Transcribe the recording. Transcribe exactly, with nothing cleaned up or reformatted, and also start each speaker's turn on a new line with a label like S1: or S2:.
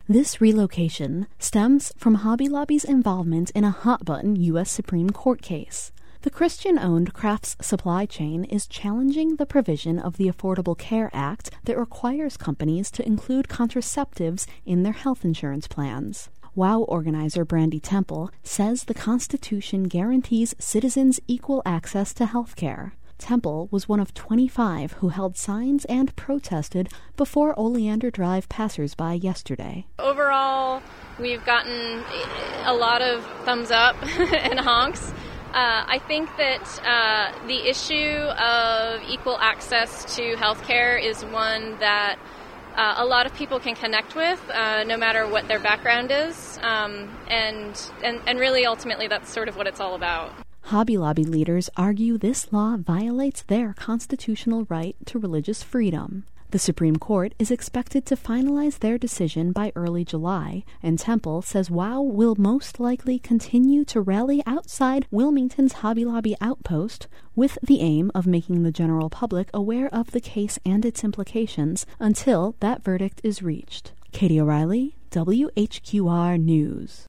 S1: This relocation stems from Hobby Lobby's involvement in a hot-button U S Supreme Court case. The Christian-owned Crafts supply chain is challenging the provision of the Affordable Care Act that requires companies to include contraceptives in their health insurance plans. WOW organizer Brandy Temple says the Constitution guarantees citizens equal access to health care. Temple was one of twenty-five who held signs and protested before Oleander Drive passersby yesterday.
S2: Overall, we've gotten a lot of thumbs up and honks. Uh, I think that uh, the issue of equal access to health care is one that uh, a lot of people can connect with, uh, no matter what their background is. Um, and, and, and really, ultimately, that's sort of what it's all about.
S1: Hobby Lobby leaders argue this law violates their constitutional right to religious freedom. The Supreme Court is expected to finalize their decision by early July, and Temple says WOW will most likely continue to rally outside Wilmington's Hobby Lobby outpost with the aim of making the general public aware of the case and its implications until that verdict is reached. Katie O'Reilly, W H Q R News.